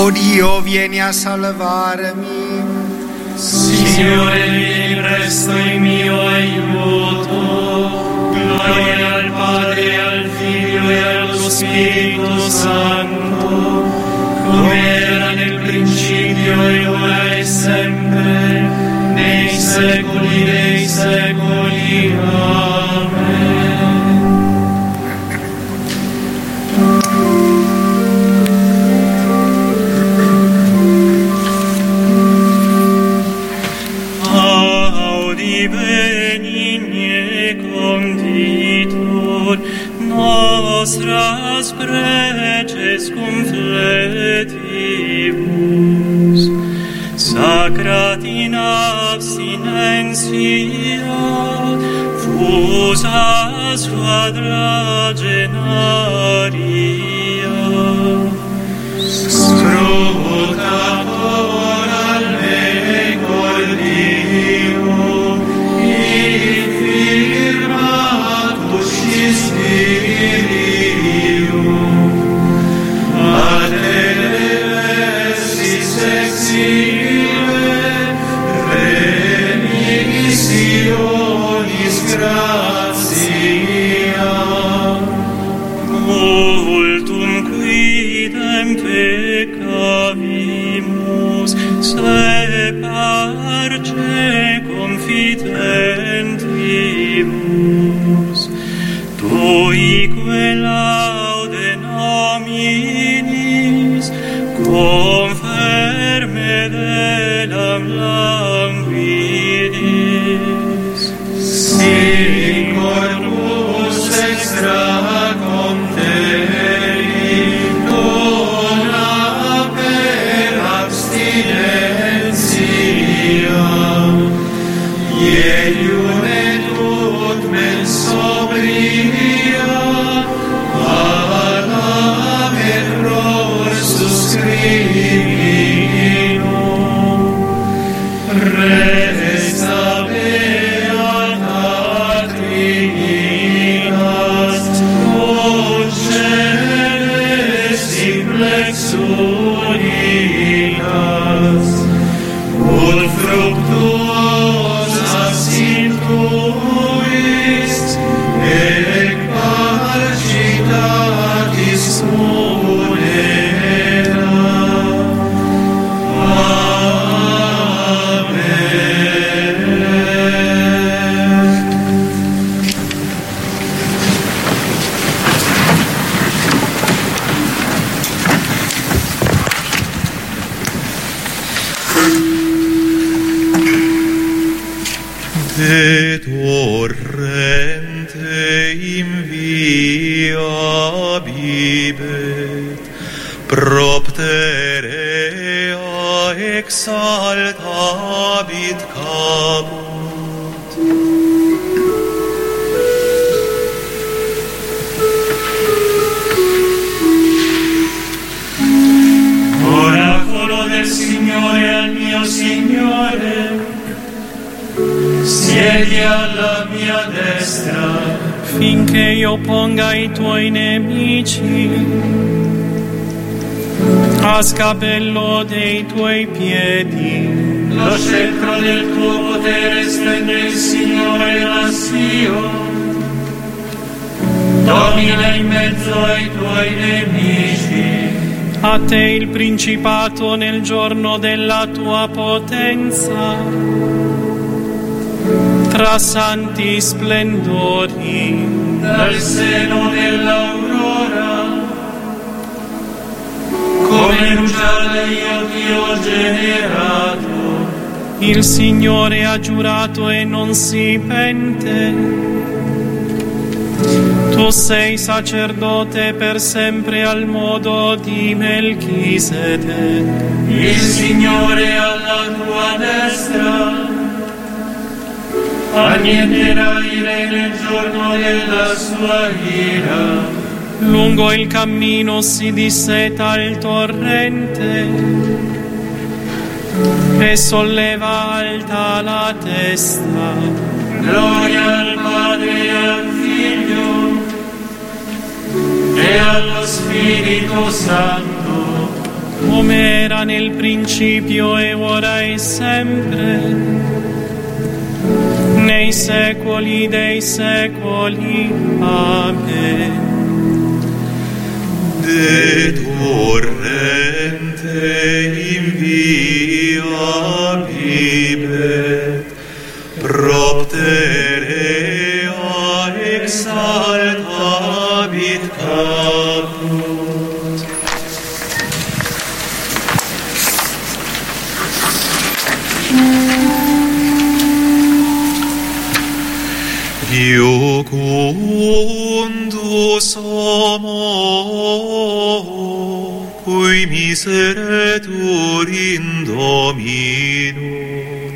O Dio, vieni a salvarmi. Signore, vieni presto in mio aiuto. Gloria al Padre, al Figlio e allo Spirito Santo, come era nel principio e ora e sempre, nei secoli dei secoli. Amen. Benigne conditor nostras preces confletibus, sacrat in abstinentia, fusas quadragenaria. Scrutator al me cordium, multum quidem peccavimus, se parce confidentimus, tuique laude nominis, conferme delam languidis. Si corpus extra conteri, dona per abstinentia, ielium et ut mens sobria, alam et pros suscribinum, resta beata Trinitas, concedes simplex unitas, ut fructuosa sintuis, et parcitatis munera. De torrente in via bibet, propterea exaltabit caput. Oracolo del Signore al mio Signore, siedi alla mia destra, finché io ponga i tuoi nemici a scapello dei tuoi piedi. lo scettro del tuo potere stende il Signore da Sion, domina in mezzo ai tuoi nemici. A te il principato nel giorno della tua potenza, tra santi splendori, dal seno dell'aurora, come rugiada io ti ho generato. il Signore ha giurato e non si pente. Tu sei sacerdote per sempre al modo di Melchisedec. Il Signore alla tua destra, annieterà il re nel giorno della sua ira. Lungo il cammino si disseta il torrente e solleva alta la testa. Gloria al Padre e al Figlio e allo Spirito Santo, come era nel principio e ora e sempre, nei secoli dei secoli. Amen. De torrente in via bibet, propterea exaltabit caput. Iucundus homo, cui miseretur in Dominum,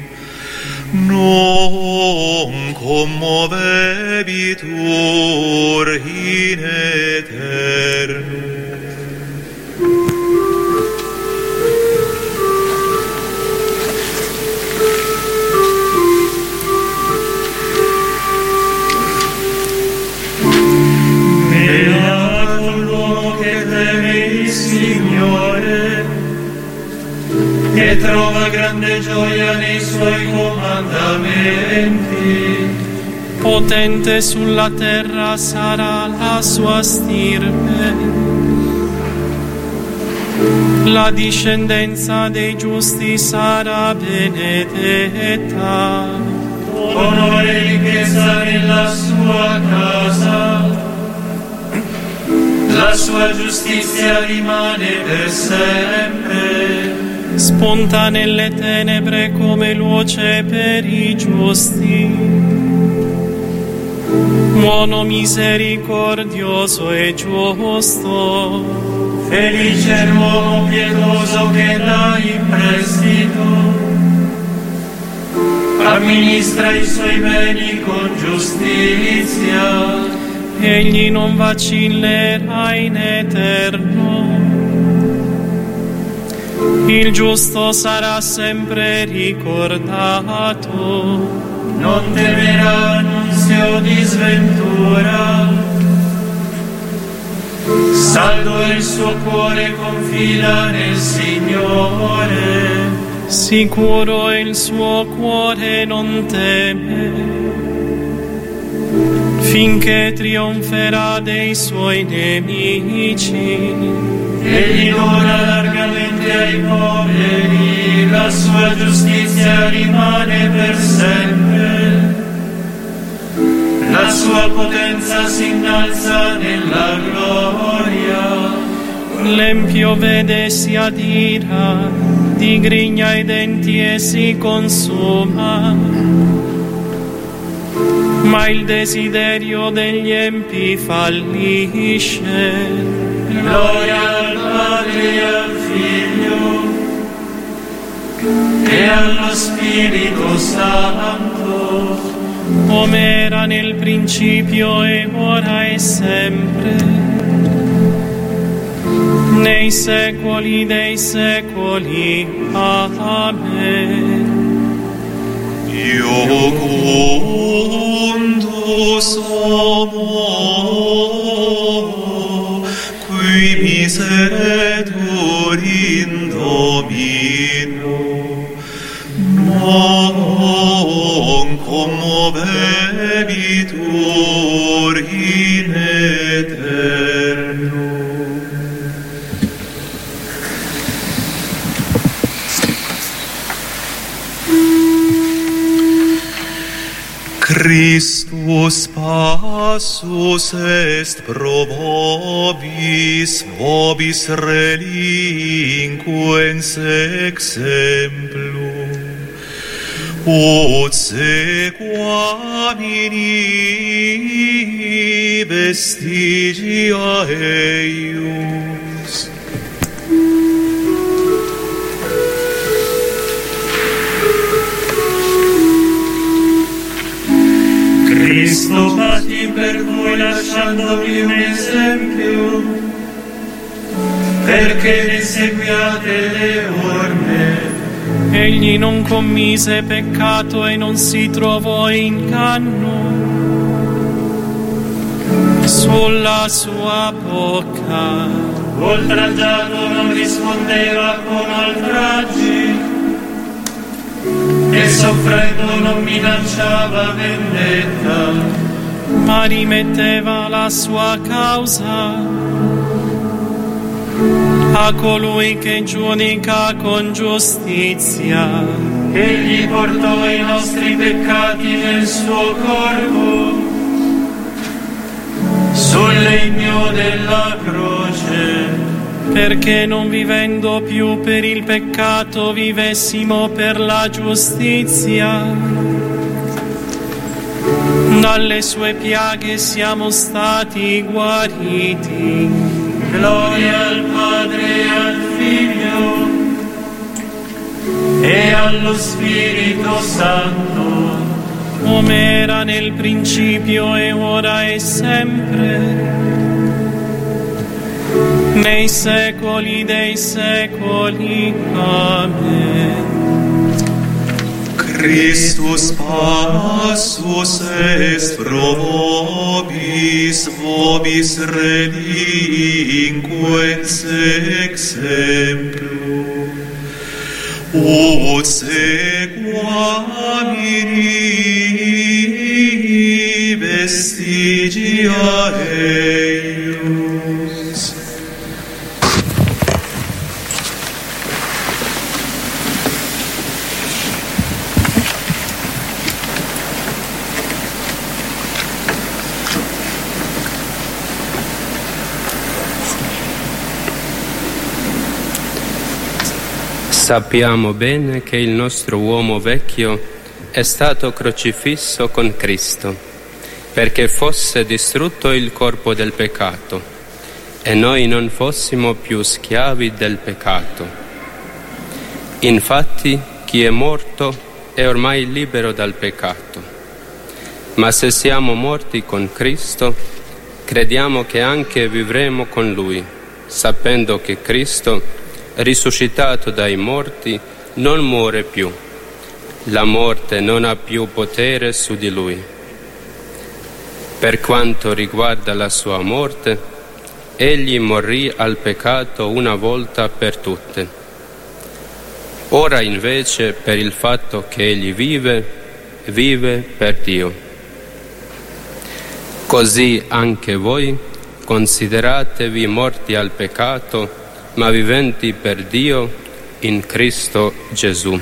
non commovebitur in aeternum. Signore, che trova grande gioia nei suoi comandamenti. Potente sulla terra sarà la sua stirpe, la discendenza dei giusti sarà benedetta. Onore e ricchezza nella sua casa, la sua giustizia rimane per sempre. Spunta nelle tenebre come luce per i giusti. Buono, misericordioso e giusto. Felice l'uomo pietoso che dà in prestito, amministra i suoi beni con giustizia. Egli non vacillerà in eterno. Il giusto sarà sempre ricordato. Non temerà annunzio di sventura. Saldo il suo cuore confida nel Signore. Sicuro il suo cuore non teme, finché trionferà dei suoi nemici. Egli dona largamente ai poveri, la sua giustizia rimane per sempre. La sua potenza si innalza nella gloria. L'empio vede si adira, digrigna i denti e si consuma. Ma il desiderio degli empi fallisce. Gloria al Padre e al Figlio e allo Spirito Santo, come era nel principio e ora e sempre, nei secoli dei secoli. Amen. Iucundus homo, qui miseretur in Dominum, non commovebitur in aeternum. Christus passus est pro vobis, vobis relinquens exemplum, ut sequamini vestigia eius. Cristo patì per voi lasciandovi un esempio, perché ne seguiate le orme. Egli non commise peccato e non si trovò inganno. sulla sua bocca. Oltraggiato non rispondeva con oltraggi, e soffrendo non minacciava vendetta, ma rimetteva la sua causa a colui che giudica con giustizia. Egli portò i nostri peccati nel suo corpo sul legno della croce, perché non vivendo più per il peccato vivessimo per la giustizia. Dalle sue piaghe siamo stati guariti. Gloria al Padre e al Figlio e allo Spirito Santo, come era nel principio e ora e sempre, nei secoli dei secoli. Amen. Christus passus est pro vobis, vobis relinquens exemplum, ut sequamini vestigia eius. Sappiamo bene che il nostro uomo vecchio è stato crocifisso con Cristo, perché fosse distrutto il corpo del peccato e noi non fossimo più schiavi del peccato. Infatti, chi è morto è ormai libero dal peccato. Ma se siamo morti con Cristo, crediamo che anche vivremo con Lui, sapendo che Cristo, risuscitato dai morti, non muore più. La morte non ha più potere su di Lui. Per quanto riguarda la sua morte, Egli morì al peccato una volta per tutte. Ora invece, per il fatto che Egli vive, vive per Dio. Così anche voi consideratevi morti al peccato, ma viventi per Dio in Cristo Gesù.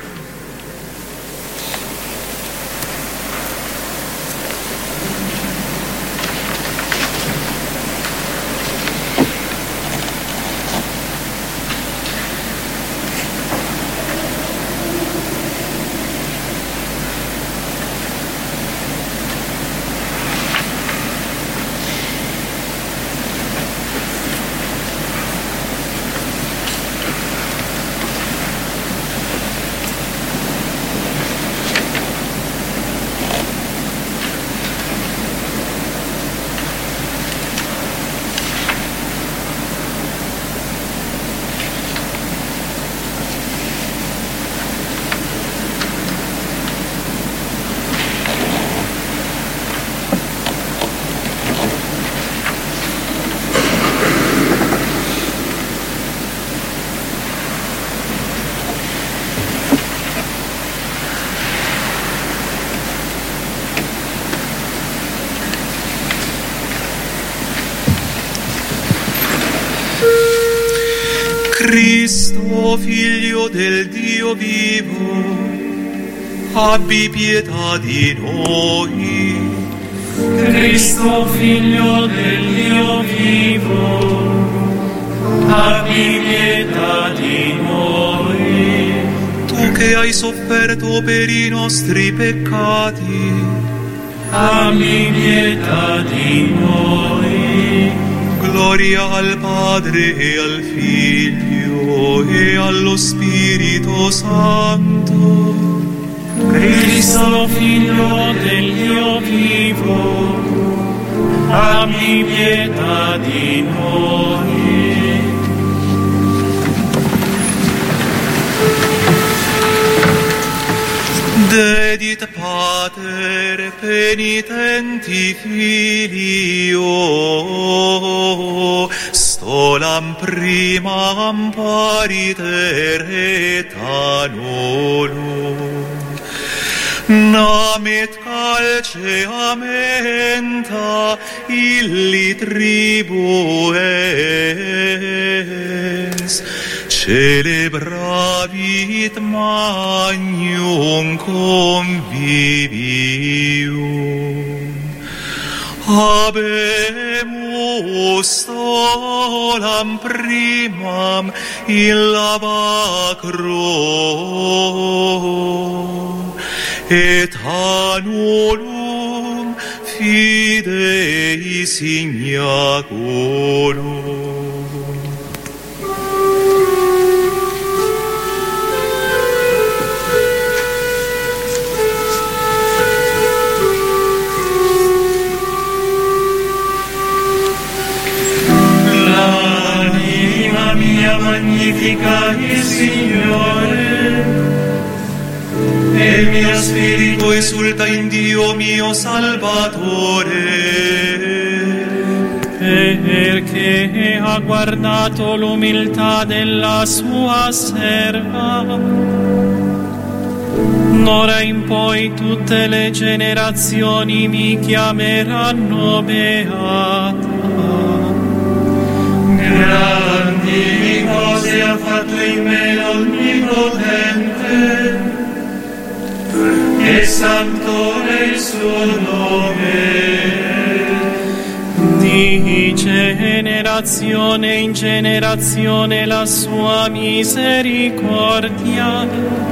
Cristo, Figlio del Dio vivo, abbi pietà di noi. Cristo, Figlio del Dio vivo, abbi pietà di noi. Tu che hai sofferto per i nostri peccati, abbi pietà di noi. Gloria al Padre e al Figlio e allo Spirito Santo. Cristo, Figlio del Dio vivo, abbi pietà di noi. Dedit Pater penitenti filio, stolam primam pariter etanolum, namet calceamenta illi tribuens, celebravit magnum convivium. Habemus stolam primam illa bacro, etanolum fidei signaculum. Magnifica il Signore, e il mio spirito esulta in Dio mio Salvatore, perché ha guardato l'umiltà della sua serva. D'ora in poi tutte le generazioni mi chiameranno beata. Grandi cose ha fatto in me l'Onnipotente, e santo è il suo nome. Di generazione in generazione la sua misericordia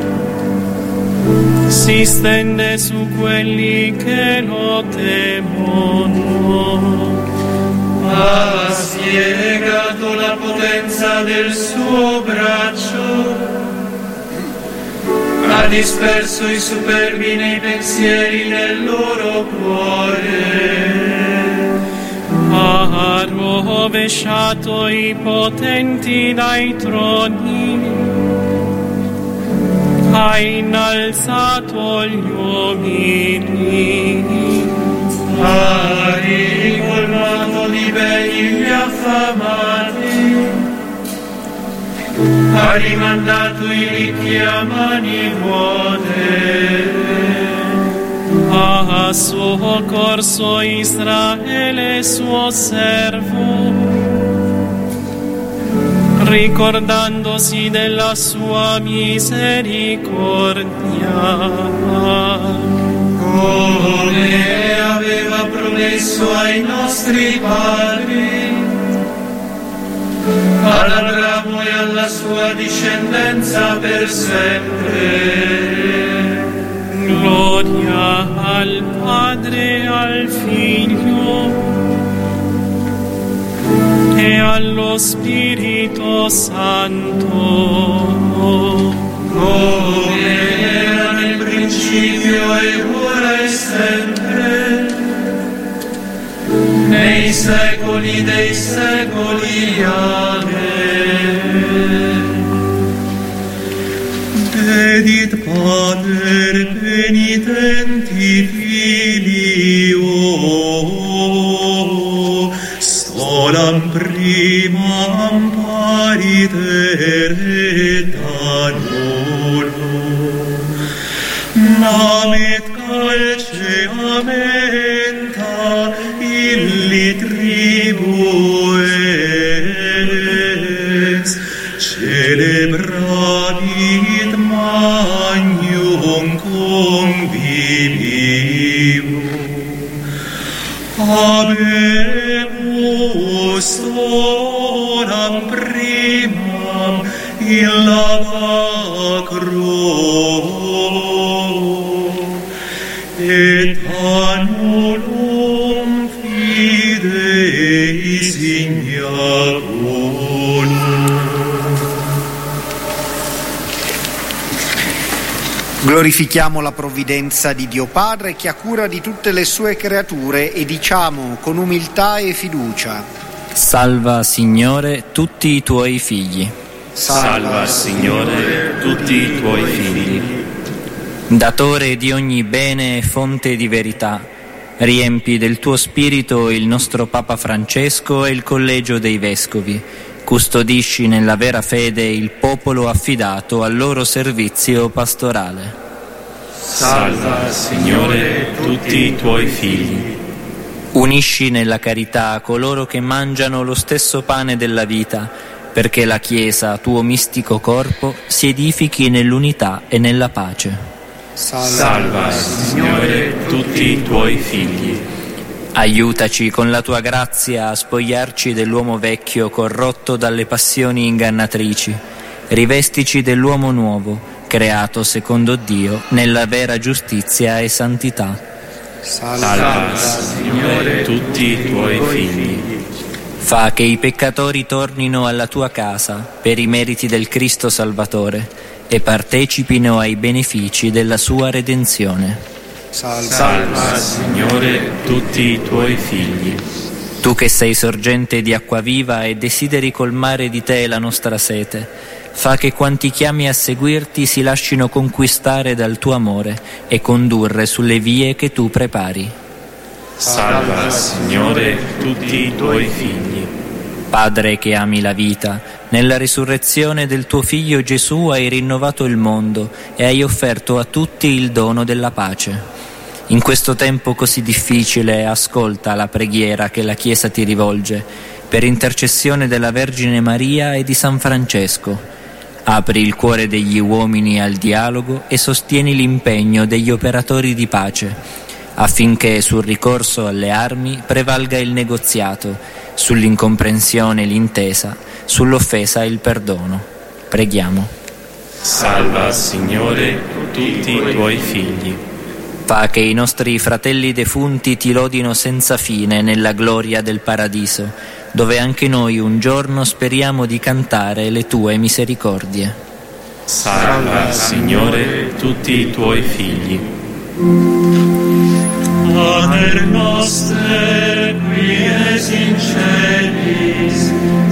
si stende su quelli che lo temono. Ha spiegato la potenza del suo braccio, ha disperso i superbi nei pensieri del loro cuore, ha rovesciato i potenti dai troni, ha innalzato gli uomini, ha ricolmato di beni gli affamati, ha rimandato i ricchi a mani vuote, ha soccorso Israele suo servo, ricordandosi della sua misericordia, come aveva promesso ai nostri padri, ad Abramo e alla sua discendenza per sempre. Gloria al Padre e al Figlio e allo Spirito Santo, come era nel principio e ora e sempre, nei secoli dei secoli. Amen. Dedit Pater penitenti filio, stolam primam pariter etanolum, namet calceamenta illi tribuens, celebravit magnum convivium. Habemus stolam primam illa bacro, etanolum fidei signaculum. Glorifichiamo la provvidenza di Dio Padre che ha cura di tutte le sue creature e diciamo con umiltà e fiducia: Salva, Signore, tutti i tuoi figli. Salva, Signore, tutti i tuoi figli. Datore di ogni bene e fonte di verità, riempi del tuo spirito il nostro Papa Francesco e il Collegio dei Vescovi. Custodisci nella vera fede il popolo affidato al loro servizio pastorale. Salva, Signore, tutti i tuoi figli. Unisci nella carità coloro che mangiano lo stesso pane della vita, perché la Chiesa, tuo mistico corpo, si edifichi nell'unità e nella pace. Salva, Signore, tutti i tuoi figli. Aiutaci con la tua grazia a spogliarci dell'uomo vecchio corrotto dalle passioni ingannatrici. Rivestici dell'uomo nuovo, creato secondo Dio nella vera giustizia e santità. Salva, Signore, tutti i tuoi figli. Fa che i peccatori tornino alla tua casa per i meriti del Cristo Salvatore e partecipino ai benefici della sua redenzione. Salva, Signore, tutti i tuoi figli. Tu che sei sorgente di acqua viva e desideri colmare di te la nostra sete, fa che quanti chiami a seguirti si lascino conquistare dal tuo amore e condurre sulle vie che tu prepari. Salva, Signore, tutti i tuoi figli. Padre che ami la vita, nella risurrezione del tuo Figlio Gesù hai rinnovato il mondo e hai offerto a tutti il dono della pace. In questo tempo così difficile, ascolta la preghiera che la Chiesa ti rivolge, per intercessione della Vergine Maria e di San Francesco. Apri il cuore degli uomini al dialogo e sostieni l'impegno degli operatori di pace, affinché sul ricorso alle armi prevalga il negoziato, sull'incomprensione l'intesa, sull'offesa il perdono. Preghiamo. Salva, Signore, tutti i tuoi figli. Fa che i nostri fratelli defunti ti lodino senza fine nella gloria del paradiso, dove anche noi un giorno speriamo di cantare le tue misericordie. Salva, Signore, tutti i tuoi figli. Pater noster, qui es in celis,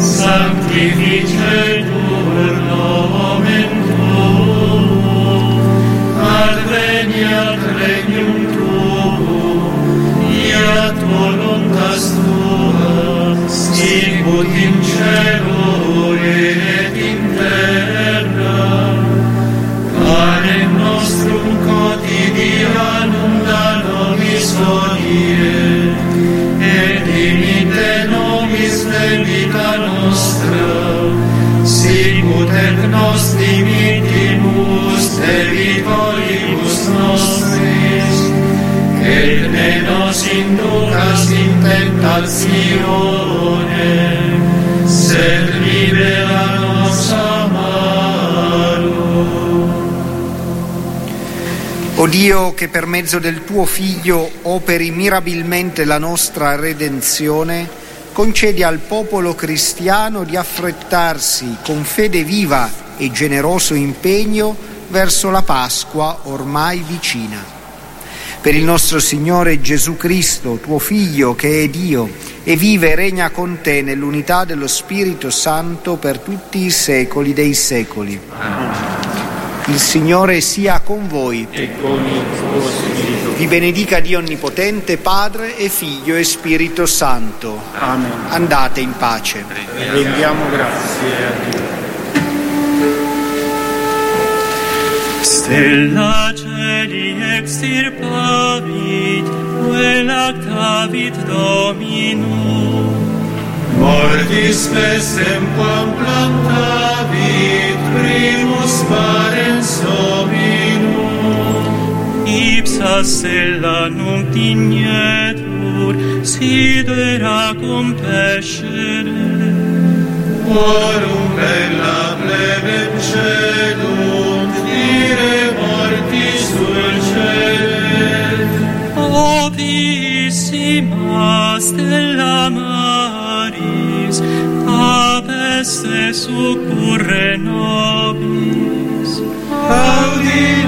sanctificetur nomen tuum, adveniat regnum tuum, fiat voluntas tua, sicut in cielo et in terra. Panem nostrum quotidianum da nobis hodie, et dimitte nobis debita nostra, sicut et nos dimittimus debitoribus nostris, et ne nos inducas in tentatione, sed libera nos a malo. O Dio, che per mezzo del tuo Figlio operi mirabilmente la nostra redenzione, concedi al popolo cristiano di affrettarsi con fede viva e generoso impegno verso la Pasqua ormai vicina. Per il nostro Signore Gesù Cristo, tuo Figlio, che è Dio e vive e regna con te nell'unità dello Spirito Santo per tutti i secoli dei secoli. Amen. Il Signore sia con voi. E con il tuo spirito. Vi benedica Dio Onnipotente, Padre e Figlio e Spirito Santo. Amen. Andate in pace. Rendiamo grazie a Dio. Stella celi extirpavit, vel actavit Dominum. Mortis pesem quam plantavit, primus parens hominum. Ipsa stella nunc dignetur, sidera compescere. Quorum bella plebem cedunt, ire mortis dulcet. Ovissima stella Maris, a peste succurre nobis. Audi